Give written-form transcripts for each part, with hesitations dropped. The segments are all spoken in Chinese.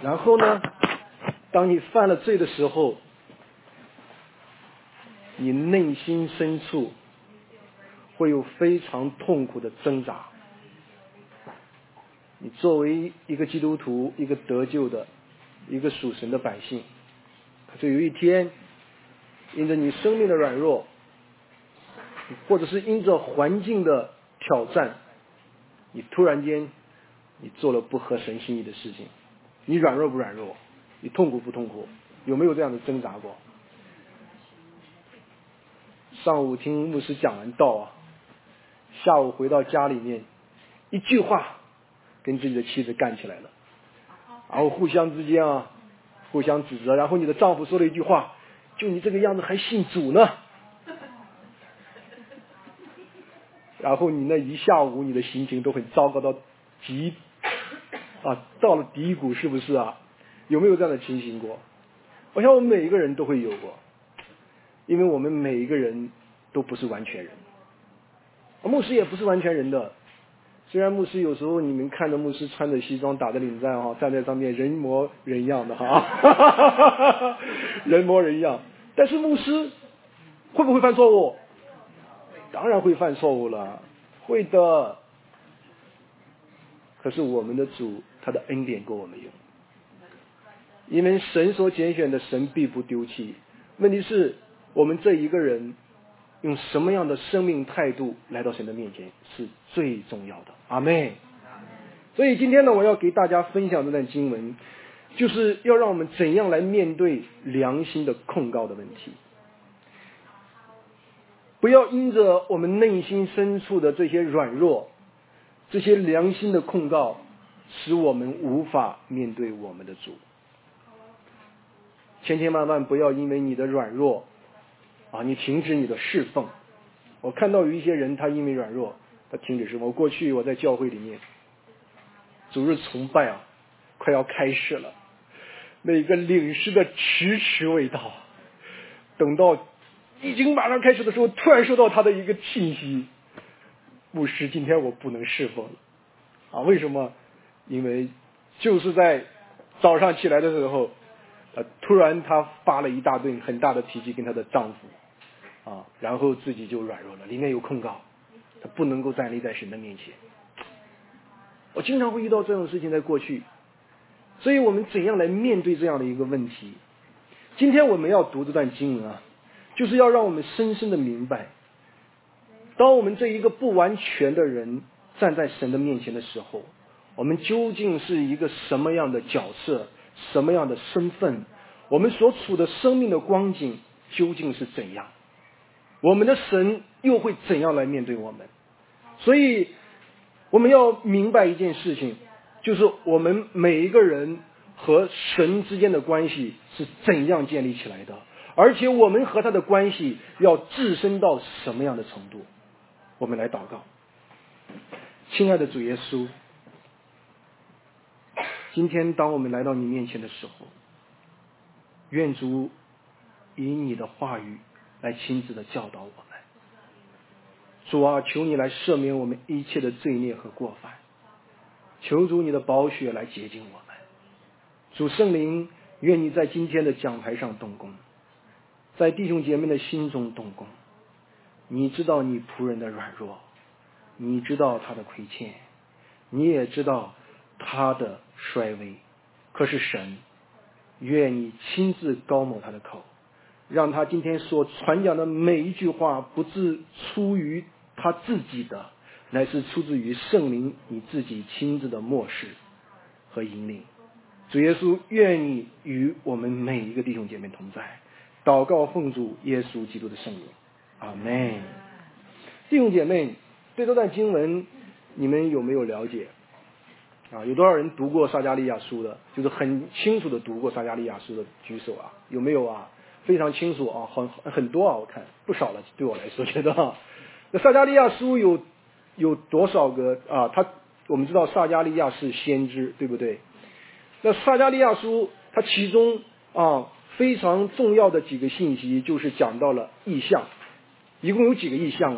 然后呢，当你犯了罪的时候，你内心深处会有非常痛苦的挣扎。你作为一个基督徒，一个得救的，一个属神的百姓，可是有一天，因着你生命的软弱，或者是因着环境的挑战，你突然间你做了不合神心意的事情。你软弱不软弱？你痛苦不痛苦？有没有这样的挣扎过？上午听牧师讲完道啊，下午回到家里面，一句话跟自己的妻子干起来了，然后互相之间互相指责，然后你的丈夫说了一句话，就你这个样子还信主呢？然后你那一下午你的心情都很糟糕到到了低谷，是不是啊？有没有这样的情形过？我想我们每一个人都会有过，因为我们每一个人都不是完全人，牧师也不是完全人的。虽然牧师有时候你们看着牧师穿着西装打着领带站在上面人模人样的人模人样，但是牧师会不会犯错误？当然会犯错误了，会的。可是我们的主他的恩典够我们用，因为神所拣选的神必不丢弃。问题是我们这一个人用什么样的生命态度来到神的面前是最重要的。阿们。所以今天呢，我要给大家分享这段经文，就是要让我们怎样来面对良心的控告的问题。不要因着我们内心深处的这些软弱，这些良心的控告，使我们无法面对我们的主。千万不要因为你的软弱你停止你的侍奉。我看到有一些人他因为软弱他停止侍奉。过去我在教会里面主日崇拜快要开始了，那个领诗的迟迟未到，等到已经马上开始的时候，突然收到他的一个信息，牧师今天我不能侍奉了为什么？因为就是在早上起来的时候突然他发了一大顿很大的脾气跟他的丈夫然后自己就软弱了，里面有控告，他不能够站立在神的面前。我经常会遇到这种事情在过去，所以我们怎样来面对这样的一个问题？今天我们要读这段经文就是要让我们深深的明白，当我们这一个不完全的人站在神的面前的时候，我们究竟是一个什么样的角色，什么样的身份，我们所处的生命的光景究竟是怎样，我们的神又会怎样来面对我们？所以我们要明白一件事情，就是我们每一个人和神之间的关系是怎样建立起来的，而且我们和他的关系要至深到什么样的程度。我们来祷告。亲爱的主耶稣，今天当我们来到你面前的时候，愿主以你的话语来亲自的教导我们。主求你来赦免我们一切的罪孽和过犯，求主你的宝血来洁净我们。主圣灵，愿你在今天的讲台上动工，在弟兄姐妹的心中动工。你知道你仆人的软弱，你知道他的亏欠，你也知道他的衰微，可是神，愿你亲自高抹他的口，让他今天所传讲的每一句话不是出于他自己的，乃是出自于圣灵你自己亲自的默示和引领。主耶稣，愿你与我们每一个弟兄姐妹同在。祷告奉主耶稣基督的圣名，阿们。弟兄姐妹，对这段经文你们有没有了解有多少人读过撒迦利亚书的？就是很清楚的读过撒迦利亚书的举手有没有非常清楚很多我看不少了，对我来说觉得那撒迦利亚书有多少个我们知道撒迦利亚是先知，对不对？那撒迦利亚书它其中非常重要的几个信息就是讲到了异象。一共有几个异象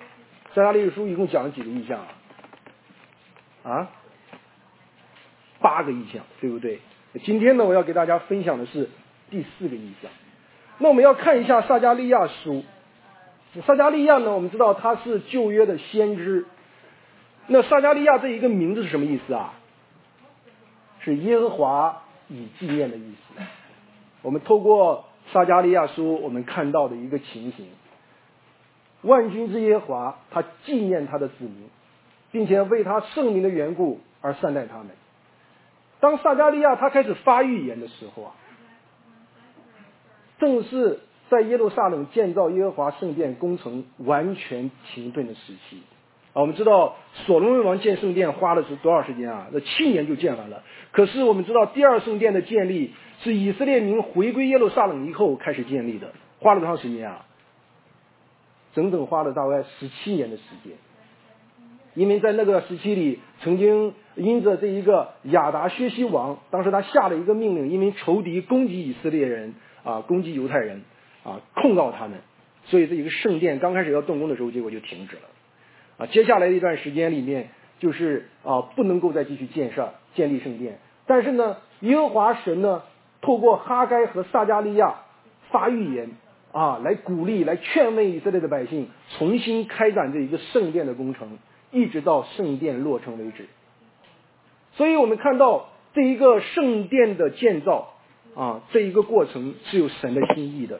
撒迦利亚书一共讲了几个异象8 8个意象，对不对？今天呢，我要给大家分享的是第4个意象。那我们要看一下撒迦利亚书。撒迦利亚呢，我们知道他是旧约的先知。那撒迦利亚这一个名字是什么意思啊？是耶和华以纪念的意思。我们透过撒迦利亚书，我们看到的一个情形，万军之耶和华他纪念他的子民，并且为他圣名的缘故而善待他们。当撒迦利亚他开始发预言的时候啊，正是在耶路撒冷建造耶和华圣殿工程完全停顿的时期啊。我们知道所罗门王建圣殿花的是多少时间啊？那7年就建完了。可是我们知道第二圣殿的建立是以色列民回归耶路撒冷以后开始建立的，花了多长时间啊？整整花了大概17年的时间。因为在那个时期里，曾经因着这一个亚达薛西王，当时他下了一个命令，因为仇敌攻击以色列人啊，攻击犹太人啊，控告他们，所以这一个圣殿刚开始要动工的时候，结果就停止了啊。接下来的一段时间里面，就是不能够再继续建立圣殿。但是呢，耶和华神呢，透过哈该和撒迦利亚发预言啊，来鼓励、来劝慰以色列的百姓，重新开展这一个圣殿的工程，一直到圣殿落成为止。所以我们看到这一个圣殿的建造啊，这一个过程是有神的心意的。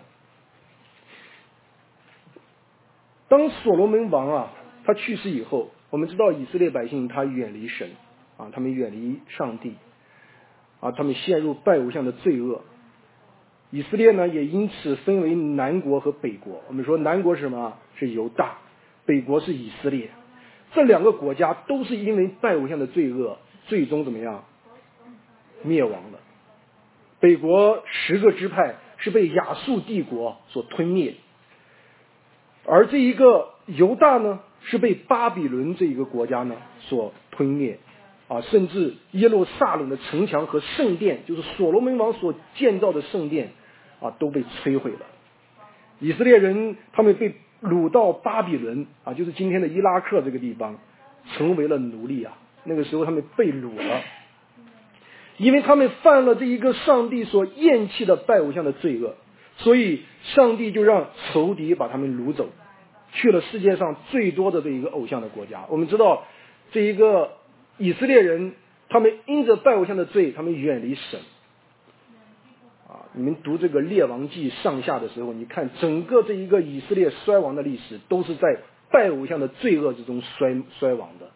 当所罗门王啊他去世以后，我们知道以色列百姓他远离神啊，他们远离上帝啊，他们陷入拜偶像的罪恶。以色列呢也因此分为南国和北国。我们说南国是什么？是犹大，北国是以色列。这2个国家都是因为拜偶像的罪恶，最终怎么样？灭亡了。北国10个支派是被亚述帝国所吞灭，而这一个犹大呢，是被巴比伦这一个国家呢所吞灭啊，甚至耶路撒冷的城墙和圣殿，就是所罗门王所建造的圣殿啊，都被摧毁了。以色列人他们被掳到巴比伦啊，就是今天的伊拉克这个地方，成为了奴隶啊。那个时候他们被掳了，因为他们犯了这一个上帝所厌弃的拜偶像的罪恶，所以上帝就让仇敌把他们掳走，去了世界上最多的这一个偶像的国家。我们知道这一个以色列人，他们因着拜偶像的罪，他们远离神啊。你们读这个列王记上下的时候，你看整个这一个以色列衰亡的历史，都是在拜偶像的罪恶之中衰亡的，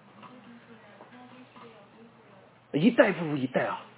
一代不如一代啊。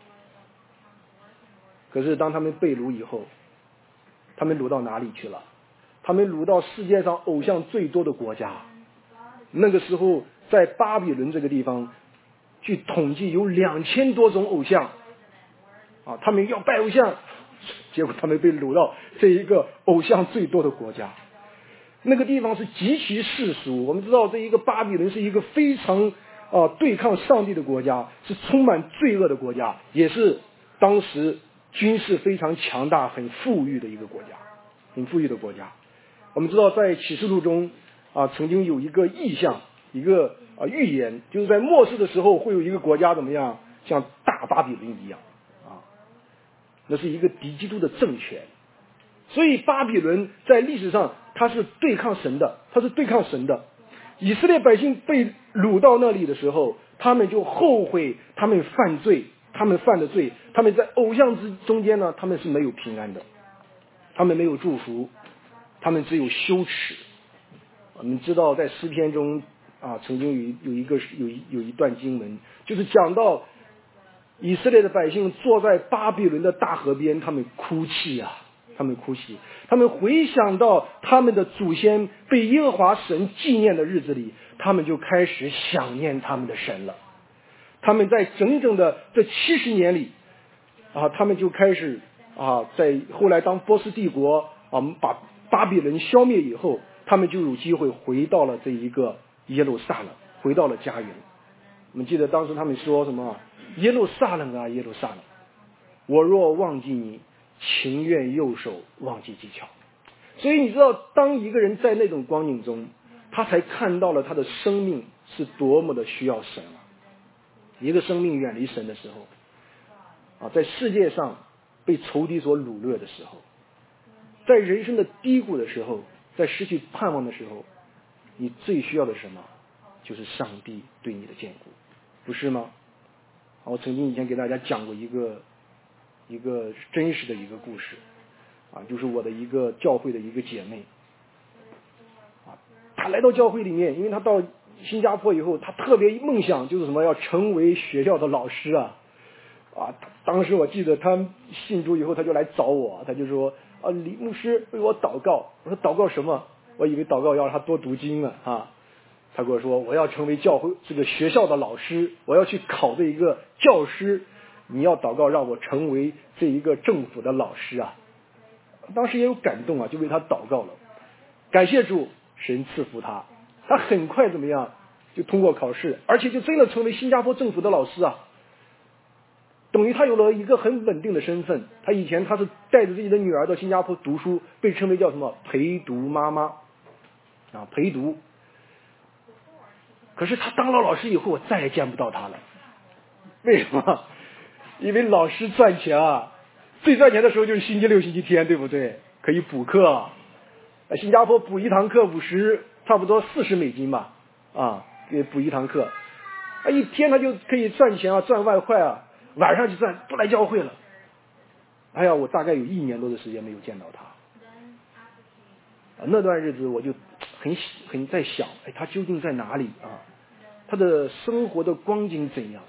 可是当他们被掳以后，他们掳到哪里去了？他们掳到世界上偶像最多的国家。那个时候在巴比伦这个地方，据统计有2000多种偶像啊，他们要拜偶像，结果他们被掳到这一个偶像最多的国家。那个地方是极其世俗。我们知道这一个巴比伦是一个非常对抗上帝的国家，是充满罪恶的国家，也是当时军事非常强大、很富裕的一个国家，很富裕的国家。我们知道在启示录中曾经有一个意象，一个预言，就是在末世的时候会有一个国家怎么样，像大巴比伦一样啊，那是一个敌基督的政权。所以巴比伦在历史上它是对抗神的，它是对抗神的。以色列百姓被掳到那里的时候，他们就后悔他们犯罪，他们犯的罪，他们在偶像之中间呢，他们是没有平安的，他们没有祝福，他们只有羞耻。我们知道在诗篇中曾经有一段经文，就是讲到以色列的百姓坐在巴比伦的大河边，他们哭泣啊，他们哭泣，他们回想到他们的祖先被耶和华神纪念的日子里，他们就开始想念他们的神了。他们在整整的这70年里他们就开始在后来当波斯帝国把巴比伦消灭以后，他们就有机会回到了这一个耶路撒冷，回到了家园。我们记得当时他们说什么？耶路撒冷啊，耶路撒冷，我若忘记你，情愿右手忘记技巧。所以你知道，当一个人在那种光景中，他才看到了他的生命是多么的需要神啊。 一个生命远离神的时候，在世界上被仇敌所掳掠的时候，在人生的低谷的时候，在失去盼望的时候，你最需要的是什么？就是上帝对你的坚固，不是吗？我曾经以前给大家讲过一个真实的一个故事，就是我的一个教会的一个姐妹，她来到教会里面，因为她到新加坡以后，她特别梦想就是什么，要成为学校的老师啊。当时我记得她信主以后，她就来找我，她就说李牧师为我祷告。我说祷告什么？我以为祷告要让她多读经呢他跟我说，我要成为教会这个学校的老师，我要去考这一个教师，你要祷告让我成为这一个政府的老师啊。当时也有感动就为他祷告了。感谢主，神赐福他很快怎么样就通过考试，而且就真的成为新加坡政府的老师等于他有了一个很稳定的身份。他以前他是带着自己的女儿到新加坡读书，被称为叫什么陪读妈妈陪读。可是他当了老师以后，我再也见不到他了。为什么？因为老师赚钱最赚钱的时候就是星期六星期天，对不对？可以补课新加坡补一堂课50，差不多$40吧给补一堂课一天他就可以赚钱赚外快晚上就赚，不来教会了。我大概有1年多的时间没有见到他那段日子我就很在想他究竟在哪里他的生活的光景怎样？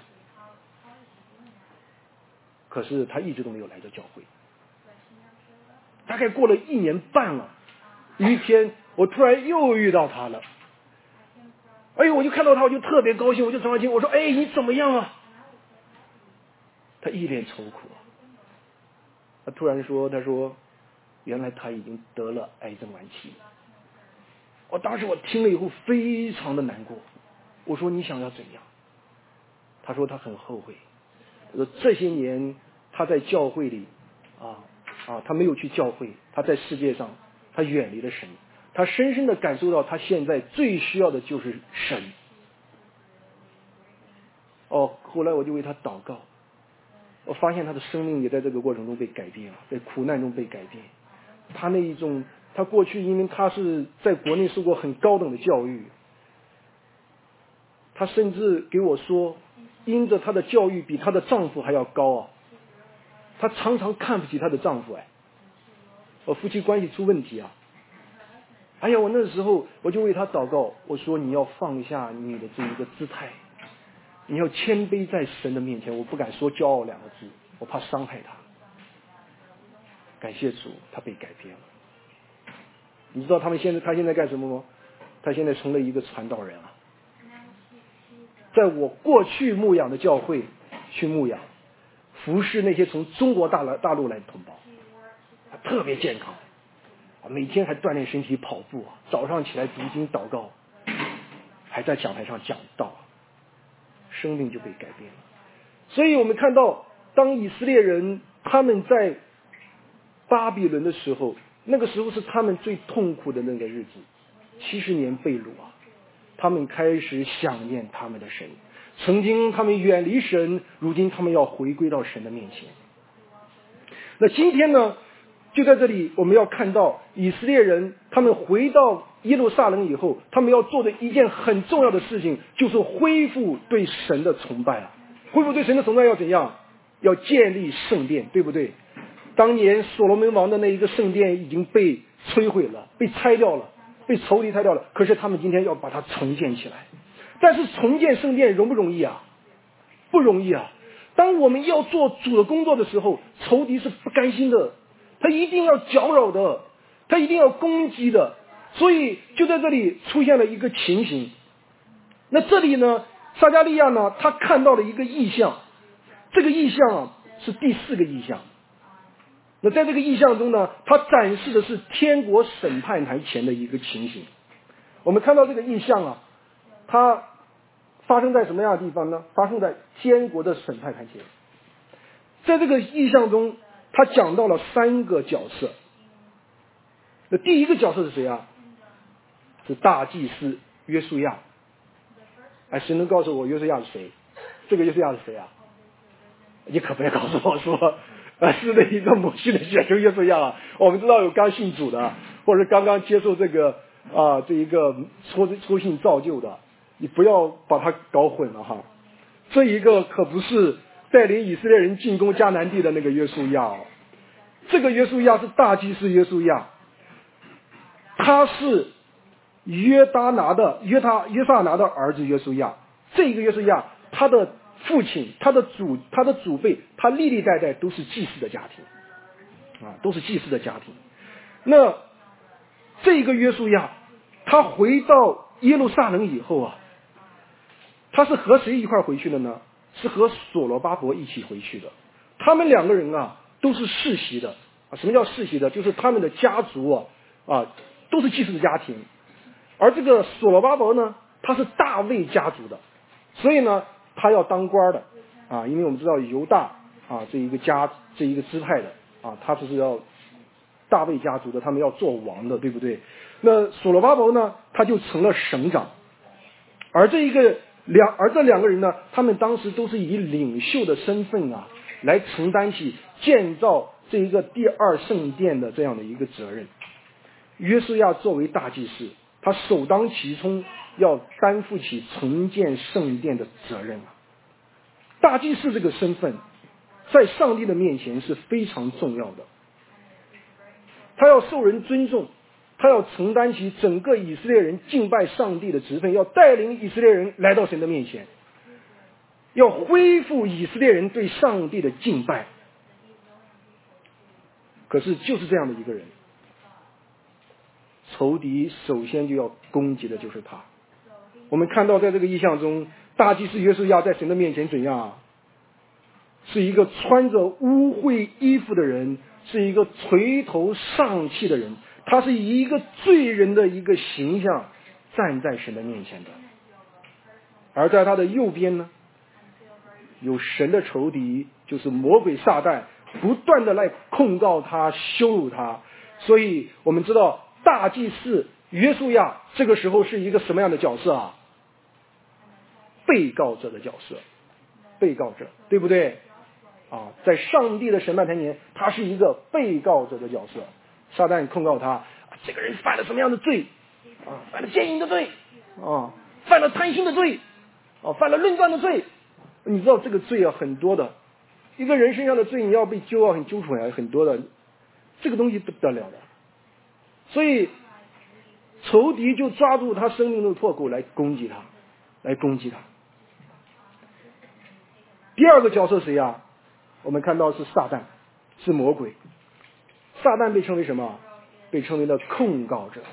可是他一直都没有来到教会。大概过了1年半了，有一天我突然又遇到他了。我就看到他，我就特别高兴，我就走上前，我说你怎么样他一脸愁苦他突然说，他说原来他已经得了癌症晚期。当时我听了以后非常的难过。我说你想要怎样？他说他很后悔。他说这些年他在教会里他没有去教会，他在世界上他远离了神，他深深的感受到他现在最需要的就是神。后来我就为他祷告，我发现他的生命也在这个过程中被改变了，在苦难中被改变。他过去因为他是在国内受过很高等的教育，他甚至给我说，因着他的教育比他的丈夫还要高他常常看不起他的丈夫夫妻关系出问题我那时候我就为他祷告，我说你要放下你的这一个姿态，你要谦卑在神的面前。我不敢说骄傲2个字，我怕伤害他。感谢主，他被改变了。你知道他现在干什么吗？他现在成了一个传道人在我过去牧养的教会去牧养，服侍那些从中国大陆来的同胞。他特别健康，每天还锻炼身体跑步早上起来读经祷告，还在讲台上讲道，生命就被改变了。所以我们看到，当以色列人他们在巴比伦的时候，那个时候是他们最痛苦的那个日子，70年被掳他们开始想念他们的神。曾经他们远离神，如今他们要回归到神的面前。那今天呢，就在这里我们要看到以色列人他们回到耶路撒冷以后，他们要做的一件很重要的事情，就是恢复对神的崇拜恢复对神的崇拜要怎样？要建立圣殿，对不对？当年所罗门王的那一个圣殿已经被摧毁了，被拆掉了，被仇敌拆掉了，可是他们今天要把它重建起来。但是重建圣殿容不容易不容易当我们要做主的工作的时候，仇敌是不甘心的，他一定要搅扰的，他一定要攻击的。所以就在这里出现了一个情形。那这里呢，撒迦利亚呢，他看到了一个异象，这个异象是第4个异象。那在这个异象中呢，他展示的是天国审判台前的一个情形。我们看到这个异象它发生在什么样的地方呢？发生在天国的审判台前。在这个异象中，他讲到了3个角色。那第一个角色是谁是大祭司约书亚。谁能告诉我约书亚是谁？ 这个约书亚是谁啊？你可不要告诉我说，是那一个母系的血生约书亚啊！我们知道有刚信主的，或者刚刚接受这一个初信造就的，你不要把它搞混了哈。这一个可不是带领以色列人进攻迦南地的那个约书亚哦，这个约书亚是大祭司约书亚，他是约萨拿的儿子约书亚。这一个约书亚，他的父亲、他的祖辈，他历历代代都是祭司的家庭啊，都是祭司的家庭。那这个约书亚，他回到耶路撒冷以后啊，他是和谁一块回去的呢？是和所罗巴伯一起回去的。他们两个人啊，都是世袭的啊。什么叫世袭的？就是他们的家族都是祭司的家庭。而这个所罗巴伯呢，他是大卫家族的，所以呢，他要当官的啊。因为我们知道犹大这一个支派的他就是要大卫家族的，他们要做王的，对不对？那所罗巴伯呢，他就成了省长。而这两个人呢，他们当时都是以领袖的身份来承担起建造这一个第二圣殿的这样的一个责任。约书亚作为大祭司，他首当其冲要担负起重建圣殿的责任大祭司这个身份在上帝的面前是非常重要的，他要受人尊重，他要承担起整个以色列人敬拜上帝的职分，要带领以色列人来到神的面前，要恢复以色列人对上帝的敬拜。可是就是这样的一个人，仇敌首先就要攻击的就是他。我们看到在这个意象中，大祭司约书亚在神的面前怎样是一个穿着污秽衣服的人，是一个垂头丧气的人，他是以一个罪人的一个形象站在神的面前的。而在他的右边呢，有神的仇敌，就是魔鬼撒旦，不断的来控告他，羞辱他。所以我们知道大祭司约书亚这个时候是一个什么样的角色被告者的角色，被告者，对不对在上帝的审判台前，他是一个被告者的角色。撒旦控告他，这个人犯了什么样的罪犯了奸淫的罪犯了贪心的罪犯了论断的罪。你知道这个罪很多的，一个人身上的罪你要被揪出来很多的，这个东西不得了的。所以仇敌就抓住他生命的破口来攻击他。第二个角色谁我们看到是撒旦，是魔鬼。撒旦被称为什么？被称为了控告者，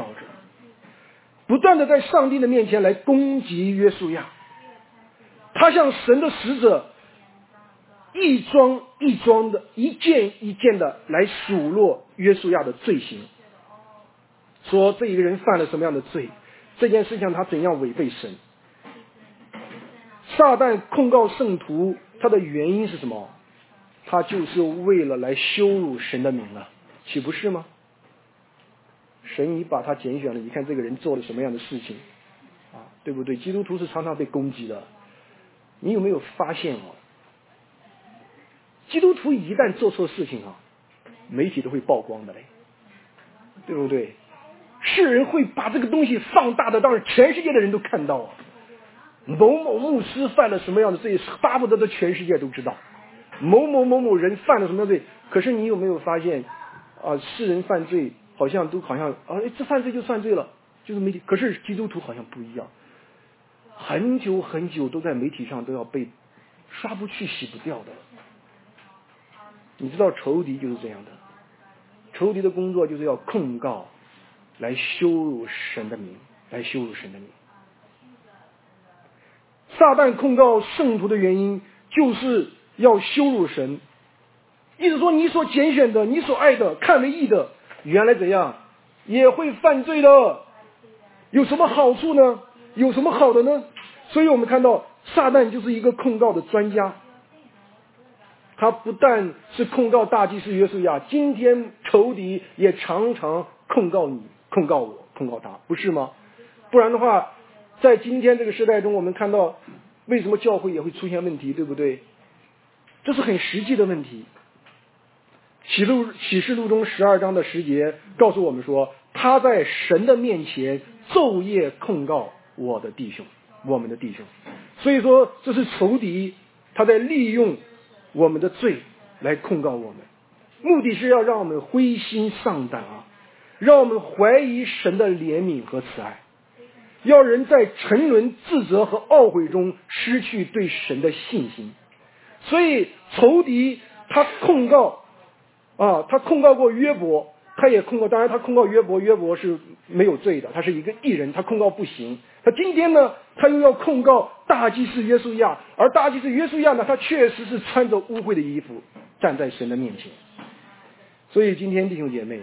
不断的在上帝的面前来攻击约书亚。他像神的使者，一桩一桩的，一件一件的来数落约书亚的罪行，说这一个人犯了什么样的罪，这件事情他怎样违背神。撒旦控告圣徒，他的原因是什么？他就是为了来羞辱神的名岂不是吗？神已把他拣选了，你看这个人做了什么样的事情对不对？基督徒是常常被攻击的。你有没有发现基督徒一旦做错事情媒体都会曝光的嘞，对不对？世人会把这个东西放大的，当然全世界的人都看到某某牧师犯了什么样的罪，巴不得的全世界都知道。某某人犯了什么罪，可是你有没有发现世人犯罪好像这犯罪就犯罪了，就是媒体。可是基督徒好像不一样，很久很久都在媒体上都要被刷不去洗不掉的。你知道仇敌就是这样的，仇敌的工作就是要控告，来羞辱神的名，撒旦控告圣徒的原因就是要羞辱神，意思说你所拣选的，你所爱的，看为义的，原来怎样也会犯罪的。有什么好处呢？有什么好的呢？所以我们看到撒旦就是一个控告的专家。他不但是控告大祭司约书亚，今天仇敌也常常控告你，控告我，控告他，不是吗？不然的话，在今天这个时代中，我们看到为什么教会也会出现问题，对不对？这是很实际的问题。启示录中12章的10节告诉我们说，他在神的面前昼夜控告我们的弟兄。所以说这是仇敌他在利用我们的罪来控告我们，目的是要让我们灰心丧胆让我们怀疑神的怜悯和慈爱，要人在沉沦自责和懊悔中失去对神的信心。所以仇敌他控告过约伯，他也控告，当然他控告约伯是没有罪的，他是一个义人，他控告不行。他今天呢，他又要控告大祭司约书亚，而大祭司约书亚呢，他确实是穿着污秽的衣服站在神的面前。所以今天弟兄姐妹，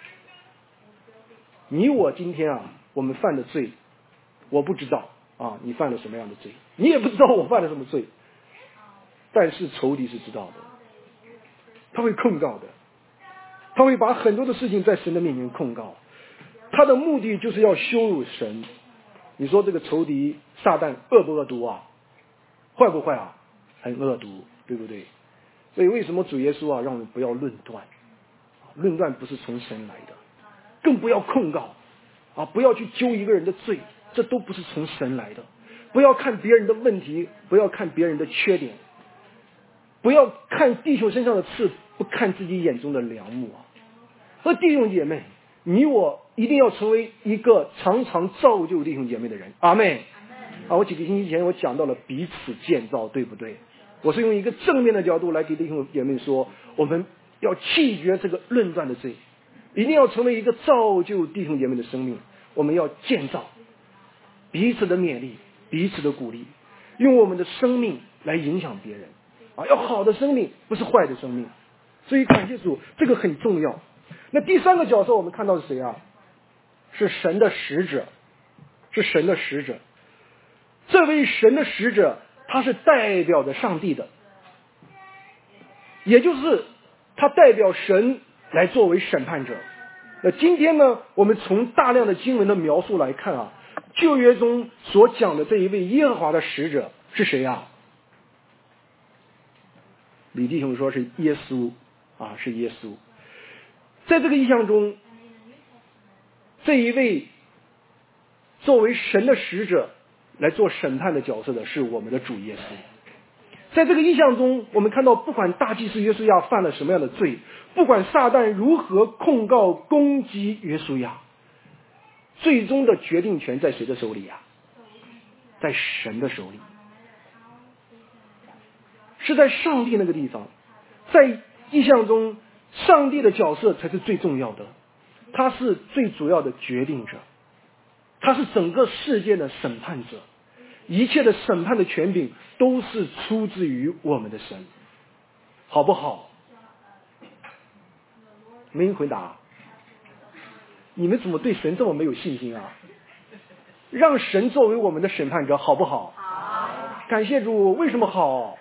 你我今天我们犯的罪，我不知道你犯了什么样的罪，你也不知道我犯了什么罪，但是仇敌是知道的，他会控告的，他会把很多的事情在神的面前控告，他的目的就是要羞辱神。你说这个仇敌撒旦恶不恶毒坏不坏很恶毒，对不对？所以为什么主耶稣让我们不要论断？论断不是从神来的，更不要控告不要去揪一个人的罪，这都不是从神来的。不要看别人的问题，不要看别人的缺点，不要看弟兄身上的刺，不看自己眼中的梁木所以弟兄姐妹，你我一定要成为一个常常造就弟兄姐妹的人。阿们。我几个星期前我讲到了彼此建造，对不对？我是用一个正面的角度来给弟兄姐妹说，我们要弃绝这个论断的罪，一定要成为一个造就弟兄姐妹的生命。我们要建造，彼此的勉励，彼此的鼓励，用我们的生命来影响别人要好的生命，不是坏的生命。所以感谢主，这个很重要。那第三个角色我们看到是谁是神的使者，是神的使者。这位神的使者，他是代表着上帝的，也就是他代表神来作为审判者。那今天呢，我们从大量的经文的描述来看旧约中所讲的这一位耶和华的使者是谁李弟兄说是耶稣是耶稣。在这个意象中，这一位作为神的使者来做审判的角色的是我们的主耶稣。在这个意象中，我们看到不管大祭司约书亚犯了什么样的罪，不管撒旦如何控告攻击约书亚，最终的决定权在谁的手里在神的手里，是在上帝那个地方。在意象中，上帝的角色才是最重要的，他是最主要的决定者，他是整个世界的审判者，一切的审判的权柄都是出自于我们的神，好不好？没人回答。你们怎么对神这么没有信心让神作为我们的审判者，好不好？好。感谢主。为什么好？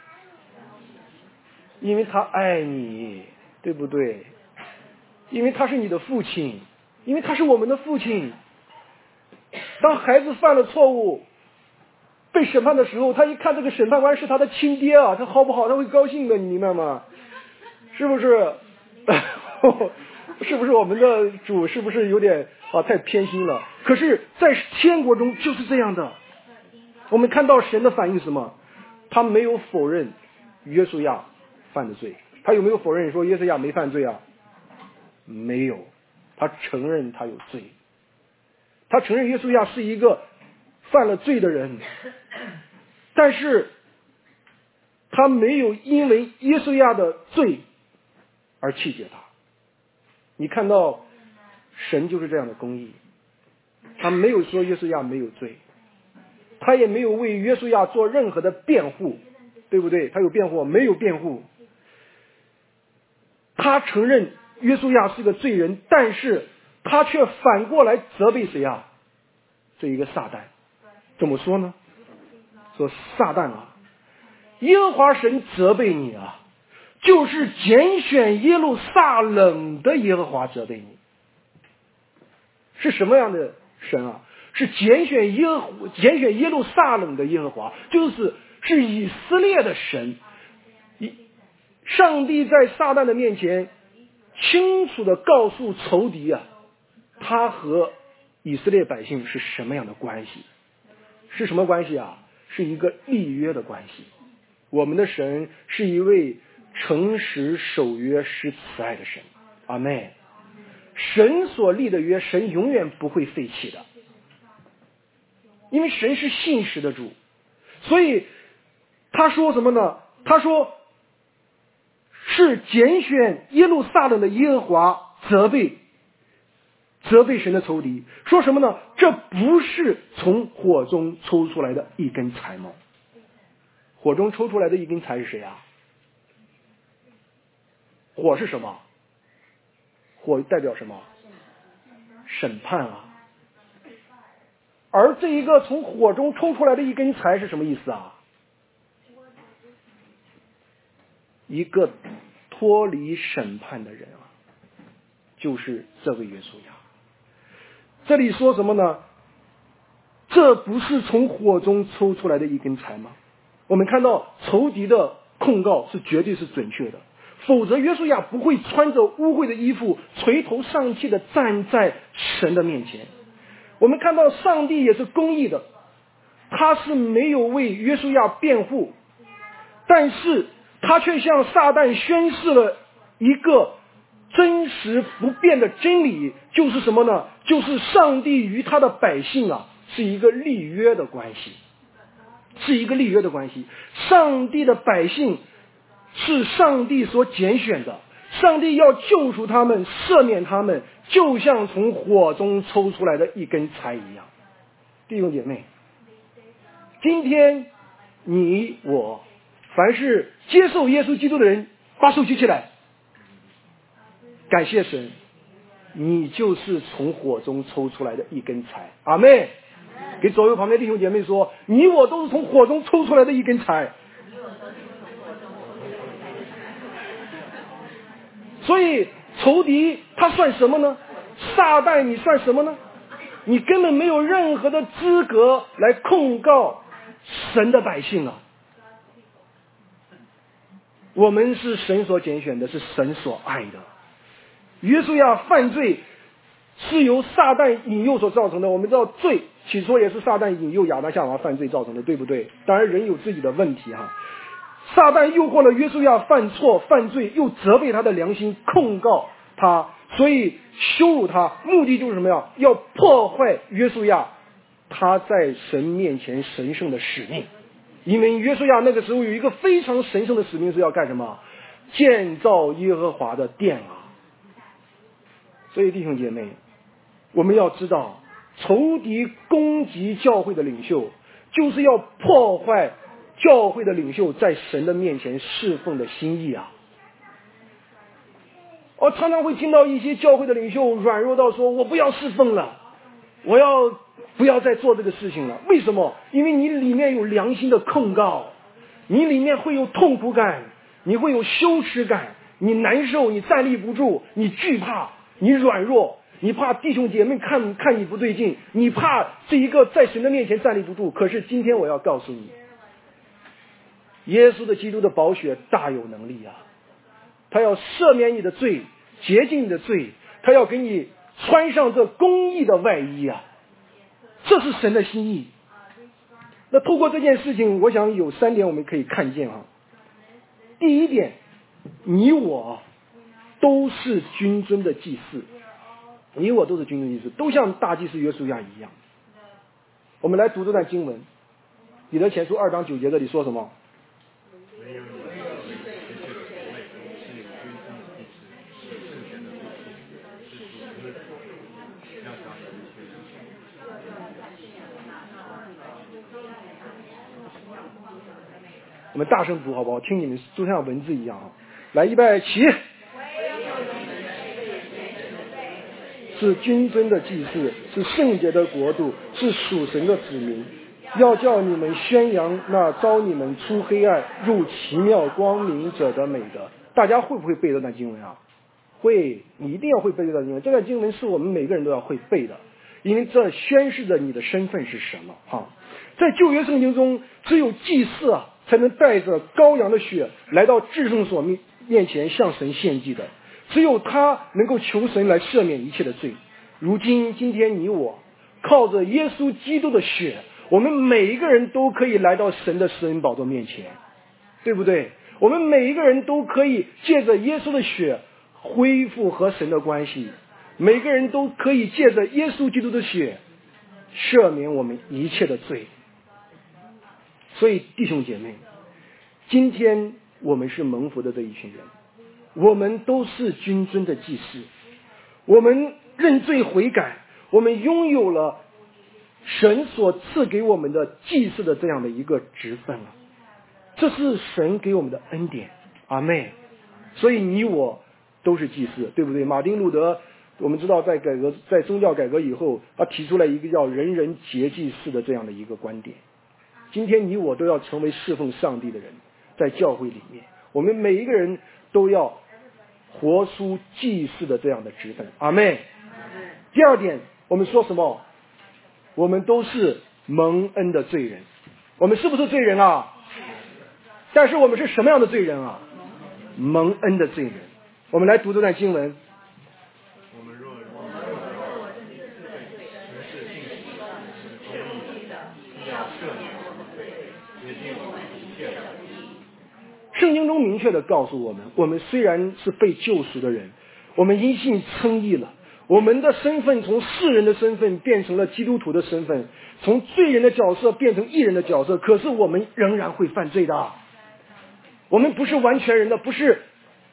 因为他爱你，对不对？因为他是你的父亲，因为他是我们的父亲。当孩子犯了错误被审判的时候，他一看这个审判官是他的亲爹他好不好？他会高兴的，你明白吗？是不是？是不是我们的主是不是有点太偏心了？可是在天国中就是这样的。我们看到神的反应是什么？他没有否认约书亚犯的罪。他有没有否认说约书亚没犯罪没有，他承认他有罪，他承认约书亚是一个犯了罪的人，但是他没有因为约书亚的罪而弃绝他。你看到神就是这样的公义，他没有说约书亚没有罪，他也没有为约书亚做任何的辩护，对不对？他有辩护没有辩护？他承认约书亚是个罪人，但是他却反过来责备谁这一个撒旦。怎么说呢？说撒旦耶和华神责备你就是拣选耶路撒冷的耶和华责备你。是什么样的神是拣选耶路撒冷的耶和华，是以色列的神。上帝在撒旦的面前清楚地告诉仇敌啊，他和以色列百姓是什么样的关系？是什么关系啊？是一个立约的关系。我们的神是一位诚实守约施慈爱的神。阿们。神所立的约，神永远不会废弃的，因为神是信实的主。所以他说什么呢？他说是拣选耶路撒冷的耶和华责备神的仇敌。说什么呢？这不是从火中抽出来的一根柴吗？火中抽出来的一根柴是谁啊？火是什么？火代表什么？审判啊。而这一个从火中抽出来的一根柴是什么意思啊？一个脱离审判的人啊，就是这位约书亚。这里说什么呢？这不是从火中抽出来的一根柴吗？我们看到仇敌的控告是绝对是准确的，否则约书亚不会穿着污秽的衣服垂头丧气的站在神的面前。我们看到上帝也是公义的，他是没有为约书亚辩护，但是他却向撒旦宣示了一个真实不变的真理，就是什么呢？就是上帝与他的百姓啊是一个立约的关系，是一个立约的关系。上帝的百姓是上帝所拣选的，上帝要救赎他们，赦免他们，就像从火中抽出来的一根柴一样。弟兄姐妹，今天你我凡是接受耶稣基督的人，把手举起来，感谢神，你就是从火中抽出来的一根柴。阿们。给左右旁边弟兄姐妹说，你我都是从火中抽出来的一根柴。所以仇敌他算什么呢？撒旦你算什么呢？你根本没有任何的资格来控告神的百姓啊！我们是神所拣选的，是神所爱的。约书亚犯罪是由撒旦引诱所造成的。我们知道罪起初也是撒旦引诱亚当夏娃犯罪造成的，对不对？当然人有自己的问题哈。撒旦诱惑了约书亚犯错犯罪，又责备他的良心，控告他，所以羞辱他，目的就是什么呀？要破坏约书亚他在神面前神圣的使命。因为约书亚那个时候有一个非常神圣的使命，是要干什么？建造耶和华的殿啊！所以弟兄姐妹，我们要知道，仇敌攻击教会的领袖，就是要破坏教会的领袖在神的面前侍奉的心意啊！我常常会听到一些教会的领袖软弱到说，我不要侍奉了，我要不要再做这个事情了？为什么？因为你里面有良心的控告，你里面会有痛苦感，你会有羞耻感，你难受，你站立不住，你惧怕，你软弱，你怕弟兄姐妹看你不对劲，你怕这一个在神的面前站立不住。可是今天我要告诉你，耶稣的基督的宝血大有能力啊！他要赦免你的罪，洁净你的罪，他要给你穿上这公义的外衣啊！这是神的心意。那透过这件事情，我想有3点我们可以看见啊。第一点，你我都是君尊的祭司，你我都是君尊祭司，都像大祭司约书亚一样。我们来读这段经文，彼得前书2章9节，这里说什么？我们大声读好不好？听你们就像文字一样啊！来，预备起！是君尊的祭司，是圣洁的国度，是属神的子民，要叫你们宣扬那招你们出黑暗入奇妙光明者的美德。大家会不会背这段经文啊？会，你一定要会背这段经文。这段经文是我们每个人都要会背的， 因为这宣示着你的身份是什么啊。在旧约圣经中，只有祭司才能带着羔羊的血来到至圣所面前向神献祭的，只有他能够求神来赦免一切的罪。如今今天你我靠着耶稣基督的血，我们每一个人都可以来到神的施恩宝座面前，对不对？我们每一个人都可以借着耶稣的血恢复和神的关系，每个人都可以借着耶稣基督的血赦免我们一切的罪。所以弟兄姐妹，今天我们是蒙福的这一群人，我们都是君尊的祭司，我们认罪悔改，我们拥有了神所赐给我们的祭司的这样的一个职分了，这是神给我们的恩典，阿们。所以你我都是祭司，对不对？马丁路德我们知道在宗教改革以后，他提出来一个叫人人皆祭司的这样的一个观点。今天你我都要成为侍奉上帝的人，在教会里面，我们每一个人都要活出祭司的这样的职分，阿们。第二点，我们说什么？我们都是蒙恩的罪人。我们是不是罪人啊？但是我们是什么样的罪人啊？蒙恩的罪人。我们来读这段经文。 我们若是是信实的，是公义的，必要赦免我们罪，洁净我们一切的不义。 圣经中明确地告诉我们，我们虽然是被救赎的人，我们因信称义了，我们的身份从世人的身份变成了基督徒的身份，从罪人的角色变成义人的角色，可是我们仍然会犯罪的。我们不是完全人的，不是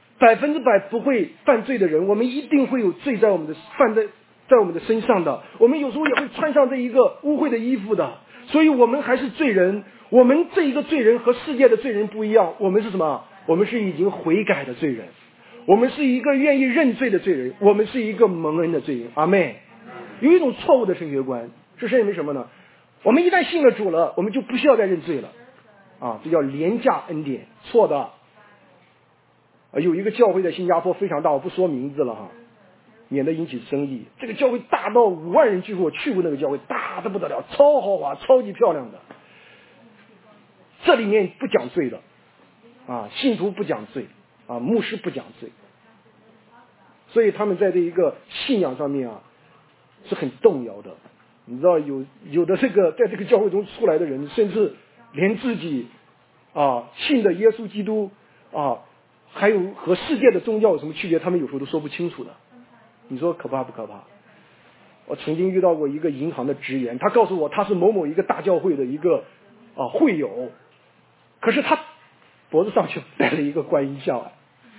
100%不会犯罪的人，我们一定会有罪在我们的身上的，我们有时候也会穿上这一个污秽的衣服的，所以我们还是罪人。我们这一个罪人和世界的罪人不一样，我们是什么？我们是已经悔改的罪人，我们是一个愿意认罪的罪人，我们是一个蒙恩的罪人，阿们。有一种错误的神学观是认为什么呢？我们一旦信了主了，我们就不需要再认罪了啊，这叫廉价恩典，错的。有一个教会在新加坡非常大，我不说名字了哈，免得引起争议。这个教会大到5万人聚会，我去过那个教会，大得不得了，超豪华，超级漂亮的。这里面不讲罪的啊，信徒不讲罪啊，牧师不讲罪，所以他们在这一个信仰上面啊是很动摇的。你知道有的这个在这个教会中出来的人，甚至连自己信的耶稣基督还有和世界的宗教有什么区别，他们有时候都说不清楚的。你说可怕不可怕？我曾经遇到过一个银行的职员，他告诉我他是某某一个大教会的一个会友，可是他脖子上却戴了一个观音像，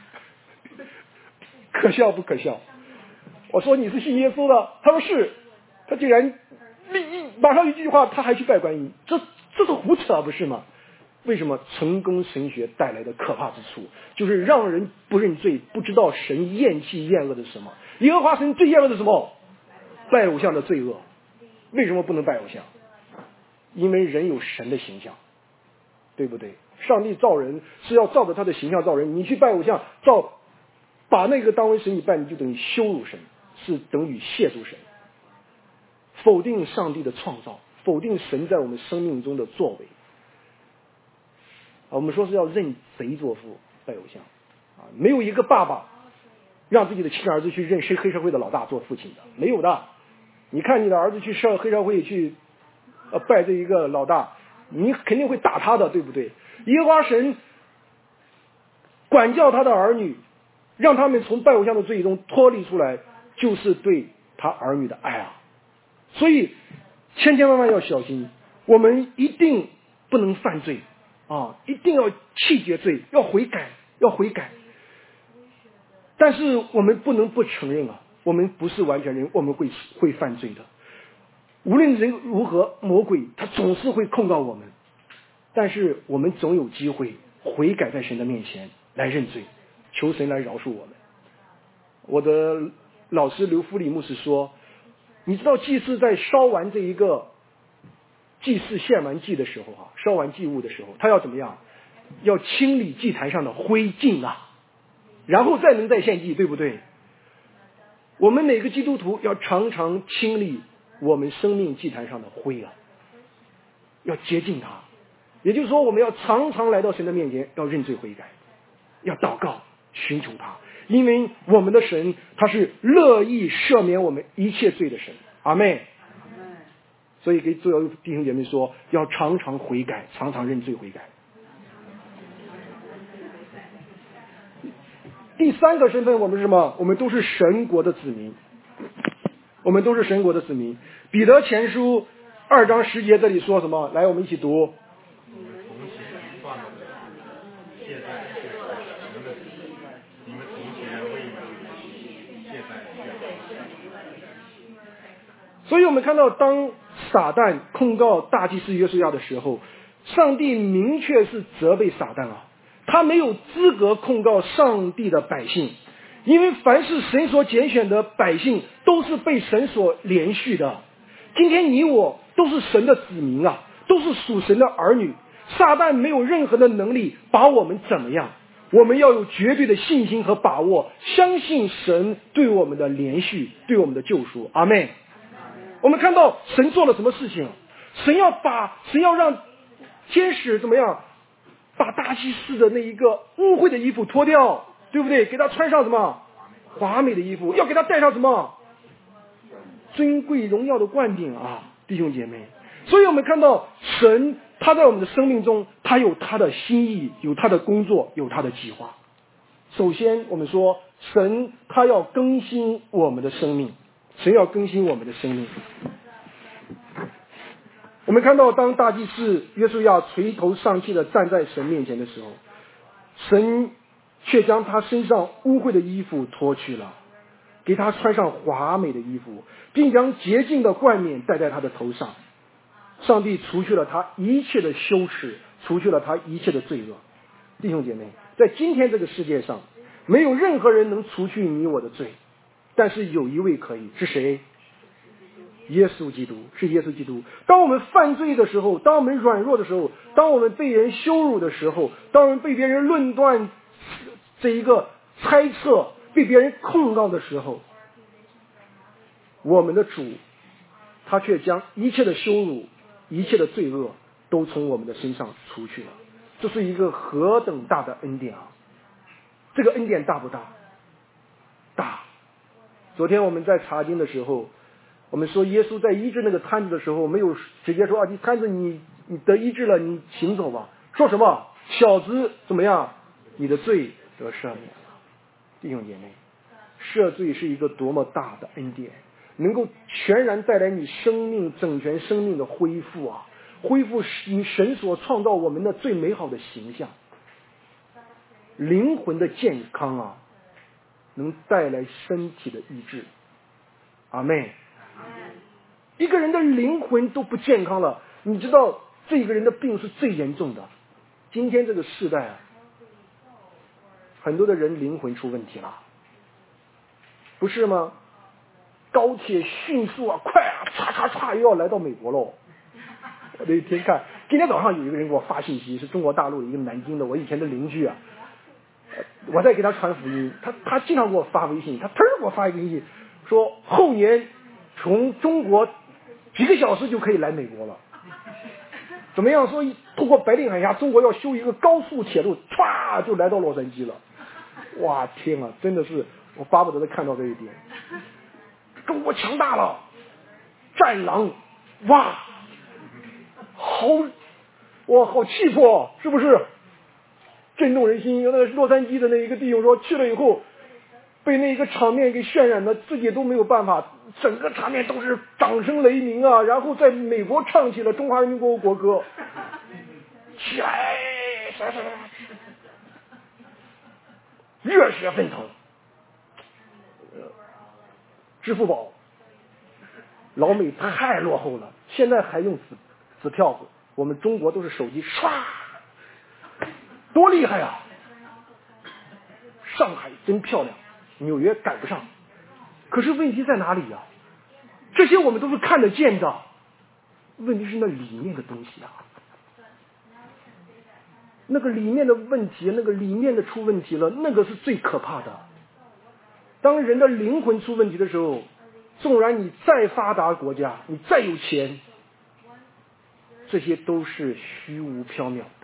可笑不可笑？我说你是信耶稣的，他说是，他竟然马上一句话他还去拜观音，这是胡扯不是吗？为什么？成功神学带来的可怕之处，就是让人不认罪，不知道神厌弃厌恶的是什么。耶和华神最厌恶的是什么？拜偶像的罪恶。为什么不能拜偶像？因为人有神的形象，对不对？上帝造人是要照着他的形象造人，你去拜偶像，把那个当为神你拜，你就等于羞辱神，是等于亵渎神，否定上帝的创造，否定神在我们生命中的作为。我们说是要认贼作父，拜偶像没有一个爸爸让自己的亲儿子去认黑社会的老大做父亲的，没有的。你看你的儿子去上黑社会去拜这一个老大，你肯定会打他的，对不对？耶和华神管教他的儿女，让他们从拜偶像的罪中脱离出来，就是对他儿女的爱啊。所以千千万万要小心，我们一定不能犯罪一定要弃绝罪，要悔改。但是我们不能不承认我们不是完全人，我们会犯罪的。无论人如何，魔鬼他总是会控告我们，但是我们总有机会悔改，在神的面前来认罪，求神来饶恕我们。我的老师刘福里牧师说，你知道祭司在烧完这一个祭祀献完祭的时候烧完祭物的时候，他要怎么样？要清理祭坛上的灰烬然后再献祭，对不对？我们每个基督徒要常常清理我们生命祭坛上的灰啊，要洁净它。也就是说，我们要常常来到神的面前，要认罪悔改，要祷告寻求他，因为我们的神他是乐意赦免我们一切罪的神。阿们。所以给所有弟兄姐妹说，要常常悔改，常常认罪悔改。第三个身份，我们是什么？我们都是神国的子民。我们都是神国的子民。彼得前书2章10节这里说什么？来，我们一起读。 你们从前犯了罪，现在却是神的子民；你们从前为了现在却所以我们看到，当撒旦控告大祭司约书亚的时候，上帝明确是责备撒旦啊，他没有资格控告上帝的百姓，因为凡是神所拣选的百姓，都是被神所连续的。今天你我都是神的子民啊，都是属神的儿女，撒旦没有任何的能力把我们怎么样。我们要有绝对的信心和把握，相信神对我们的连续，对我们的救赎。阿们。我们看到神做了什么事情？神要让天使怎么样，把大祭司的那一个污秽的衣服脱掉，对不对？给他穿上什么华美的衣服，要给他戴上什么尊贵荣耀的冠冕啊，弟兄姐妹。所以我们看到神他在我们的生命中，他有他的心意，有他的工作，有他的计划。首先我们说，神他要更新我们的生命，神要更新我们的生命。我们看到，当大祭司约书亚垂头丧气地站在神面前的时候，神却将他身上污秽的衣服脱去了，给他穿上华美的衣服，并将洁净的冠冕戴在他的头上。上帝除去了他一切的羞耻，除去了他一切的罪恶。弟兄姐妹，在今天这个世界上，没有任何人能除去你我的罪，但是有一位可以，是谁？耶稣基督，是耶稣基督。当我们犯罪的时候，当我们软弱的时候，当我们被人羞辱的时候，当我们被别人论断这一个猜测，被别人控告的时候，我们的主他却将一切的羞辱，一切的罪恶都从我们的身上除去了。这是一个何等大的恩典啊！这个恩典大不大？大。昨天我们在查经的时候，我们说耶稣在医治那个瘫子的时候，没有直接说啊，你瘫子你得医治了，你行走吧。说什么？小子怎么样？你的罪得赦免了。弟兄姐妹，赦罪是一个多么大的恩典，能够全然带来你生命整全生命的恢复啊！恢复你神所创造我们的最美好的形象，灵魂的健康啊，能带来身体的医治。阿们。一个人的灵魂都不健康了，你知道这个人的病是最严重的。今天这个世代啊，很多的人灵魂出问题了，不是吗？高铁迅速啊，快啊，嚓嚓嚓又要来到美国喽。我那天看，今天早上有一个人给我发信息，是中国大陆一个南京的我以前的邻居啊，我在给他传福音，他经常给我发微信，他突然给我发一个微信，说后年从中国几个小时就可以来美国了。怎么样说通过白令海峡，中国要修一个高速铁路，唰就来到洛杉矶了。哇天啊，真的是我巴不得看到这一点。中国强大了，战狼，哇，好气魄，是不是？震动人心。有那个洛杉矶的那一个弟兄说，去了以后被那个场面给渲染的自己都没有办法，整个场面都是掌声雷鸣啊，然后在美国唱起了中华人民共和国歌，起来，热血沸腾。支付宝老美太落后了，现在还用纸票子，我们中国都是手机唰，多厉害啊！上海真漂亮，纽约赶不上。可是问题在哪里啊？这些我们都是看得见的，问题是那里面的东西啊，那个里面的问题，那个里面的出问题了，那个是最可怕的。当人的灵魂出问题的时候， 纵然你再发达国家，你再有钱，这些都是虚无缥缈的。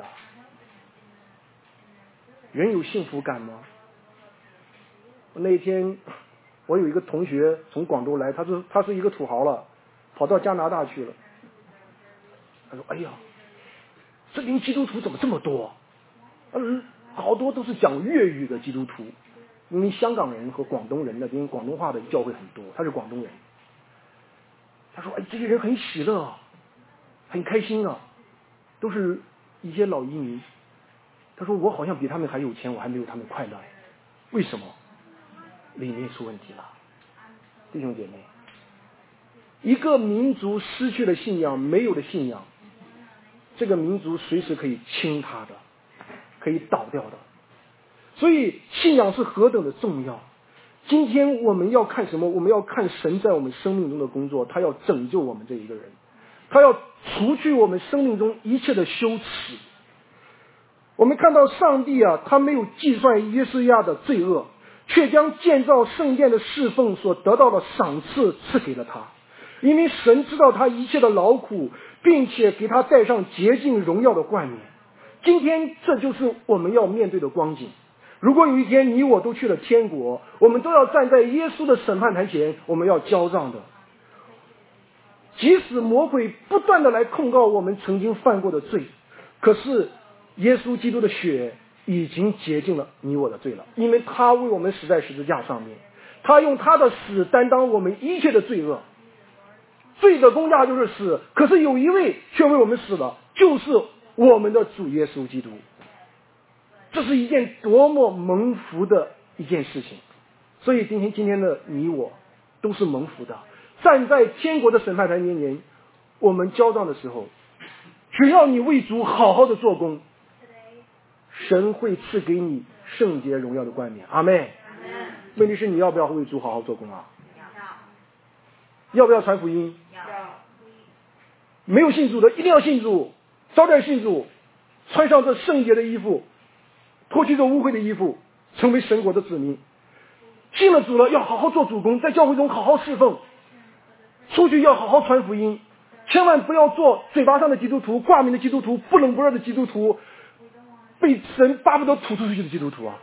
人有幸福感吗？那一天我有一个同学从广州来，他是一个土豪了，跑到加拿大去了。他说：“哎呀，这边基督徒怎么这么多？好多都是讲粤语的基督徒，因为香港人和广东人那边广东话的教会很多，他是广东人。他说：哎，这些人很喜乐，很开心啊，都是一些老移民。他说我好像比他们还有钱，我还没有他们快乐。为什么？里面出问题了。弟兄姐妹，一个民族失去了信仰，没有了信仰，这个民族随时可以倾塌的，可以倒掉的。所以信仰是何等的重要。今天我们要看什么？我们要看神在我们生命中的工作，他要拯救我们这一个人，他要除去我们生命中一切的羞耻。我们看到上帝啊，他没有计算约书亚的罪恶，却将建造圣殿的侍奉所得到的赏赐赐给了他，因为神知道他一切的劳苦，并且给他戴上洁净荣耀的冠冕。今天这就是我们要面对的光景。如果有一天你我都去了天国，我们都要站在耶稣的审判台前，我们要交账的。即使魔鬼不断的来控告我们曾经犯过的罪，可是耶稣基督的血已经洁净了你我的罪了，因为他为我们死在十字架上面，他用他的死担当我们一切的罪恶。罪的工价就是死，可是有一位却为我们死了，就是我们的主耶稣基督。这是一件多么蒙福的一件事情。所以今天的你我都是蒙福的，站在天国的审判台面前，我们交账的时候，只要你为主好好的做工，神会赐给你圣洁荣耀的冠冕。阿们。问题是你要不要为主好好做工啊？要不要传福音？没有信主的一定要信主，早点信主，穿上这圣洁的衣服，脱去这污秽的衣服，成为神国的子民。信了主了，要好好做主工，在教会中好好侍奉，出去要好好传福音，千万不要做嘴巴上的基督徒，挂名的基督徒，不冷不热的基督徒，被神巴不得吐出去的基督徒啊！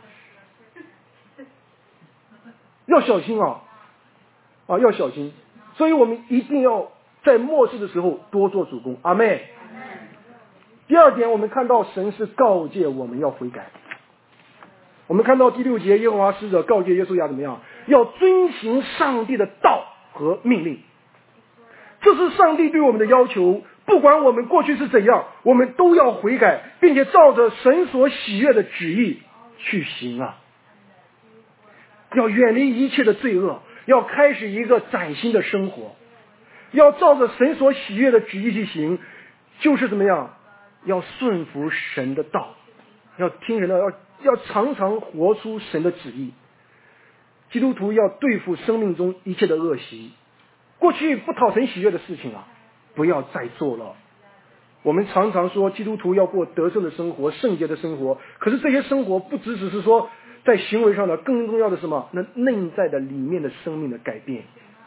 要小心啊！要小心。所以我们一定要在末世的时候多做主工。阿们。第二点，我们看到神是告诫我们要悔改。我们看到第6节，耶和华使者告诫约书亚怎么样？要遵行上帝的道和命令。这是上帝对我们的要求，不管我们过去是怎样，我们都要悔改，并且照着神所喜悦的旨意去行啊！要远离一切的罪恶，要开始一个崭新的生活，要照着神所喜悦的旨意去行，就是怎么样？要顺服神的道，要听神的，要常常活出神的旨意。基督徒要对付生命中一切的恶习，过去不讨神喜悦的事情啊，不要再做了。我们常常说基督徒要过得胜的生活，圣洁的生活，可是这些生活不只是说在行为上的，更重要的是什么？那内在的里面的生命的改变。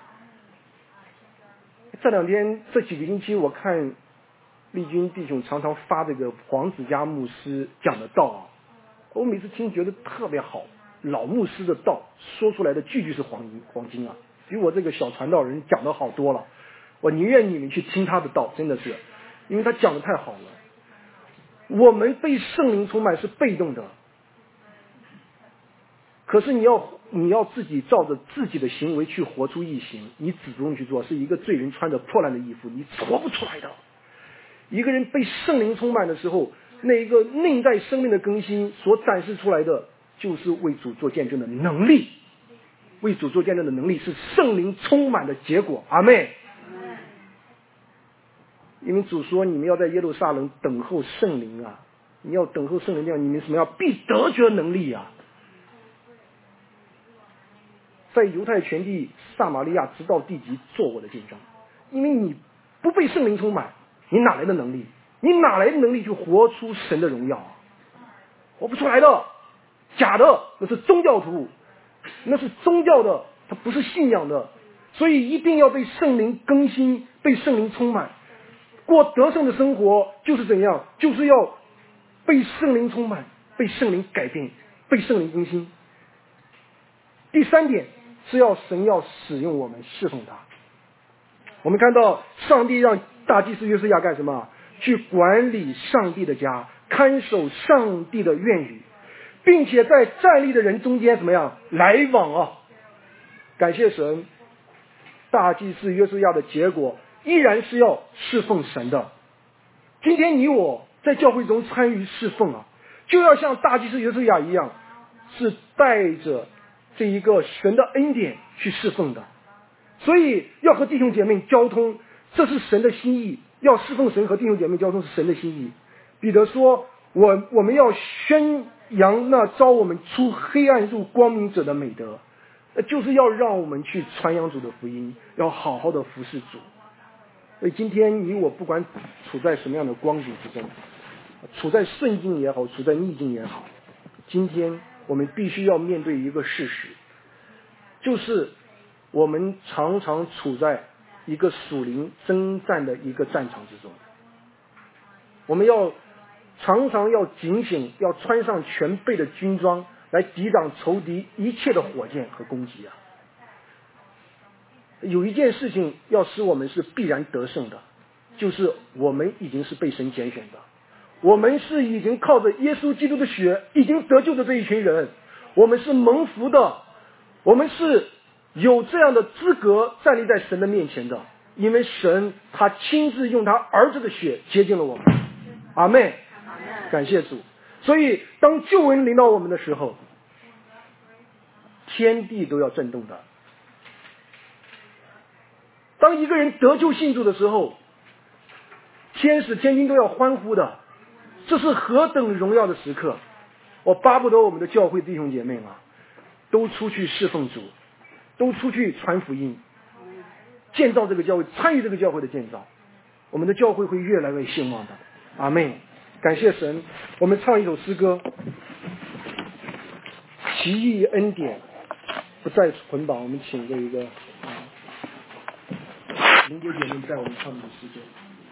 这几个星期我看丽君弟兄常常发这个黄子嘉牧师讲的道啊，我每次听觉得特别好，老牧师的道说出来的句句是黄金啊，比我这个小传道人讲的好多了。我宁愿你们去听他的道，真的是，因为他讲的太好了。我们被圣灵充满是被动的，可是你要自己照着自己的行为去活出义行，你只不用去做，是一个罪人穿着破烂的衣服，你活不出来的。一个人被圣灵充满的时候，那一个内在生命的更新所展示出来的，就是为主做见证的能力。为主做见证的能力是圣灵充满的结果。阿们。因为主说你们要在耶路撒冷等候圣灵啊，你要等候圣灵，这样你们什么样必得着能力啊。在犹太全地撒玛利亚直到地极做我的见证，因为你不被圣灵充满，你哪来的能力？你哪来的能力去活出神的荣耀？活不出来的，假的，那是宗教徒，那是宗教的，它不是信仰的。 所以一定要被圣灵更新，被圣灵充满。过得胜的生活就是怎样？就是要被圣灵充满，被圣灵改变，被圣灵更新。第三点是神要使用我们侍奉他。我们看到上帝让大祭司约书亚干什么？去管理上帝的家，看守上帝的院宇，并且在站立的人中间怎么样来往啊？感谢神，大祭司约书亚的结果依然是要侍奉神的。今天你我在教会中参与侍奉啊，就要像大祭司约书亚一样，是带着这一个神的恩典去侍奉的。所以要和弟兄姐妹交通，这是神的心意。要侍奉神和弟兄姐妹交通是神的心意。彼得说，我们要宣扬那召我们出黑暗入光明者的美德，就是要让我们去传扬主的福音，要好好的服侍主。所以今天你我不管处在什么样的光景之中，处在顺境也好，处在逆境也好，今天我们必须要面对一个事实，就是我们常常处在一个属灵征战的一个战场之中。我们常常要警醒，要穿上全备的军装来抵挡仇敌一切的火箭和攻击啊！有一件事情要使我们是必然得胜的，就是我们已经是被神拣选的，我们是已经靠着耶稣基督的血已经得救的这一群人，我们是蒙福的，我们是有这样的资格站立在神的面前的，因为神他亲自用他儿子的血洁净了我们。阿们，感谢主。所以当救恩临到我们的时候，天地都要震动的。当一个人得救信主的时候，天使天君都要欢呼的，这是何等荣耀的时刻！我巴不得我们的教会弟兄姐妹啊，都出去侍奉主，都出去传福音，建造这个教会，参与这个教会的建造，我们的教会会越来越兴旺的。阿们，感谢神。我们唱一首诗歌，奇异恩典不再捆绑。我们请一个林姐姐妹带我们唱一首诗歌。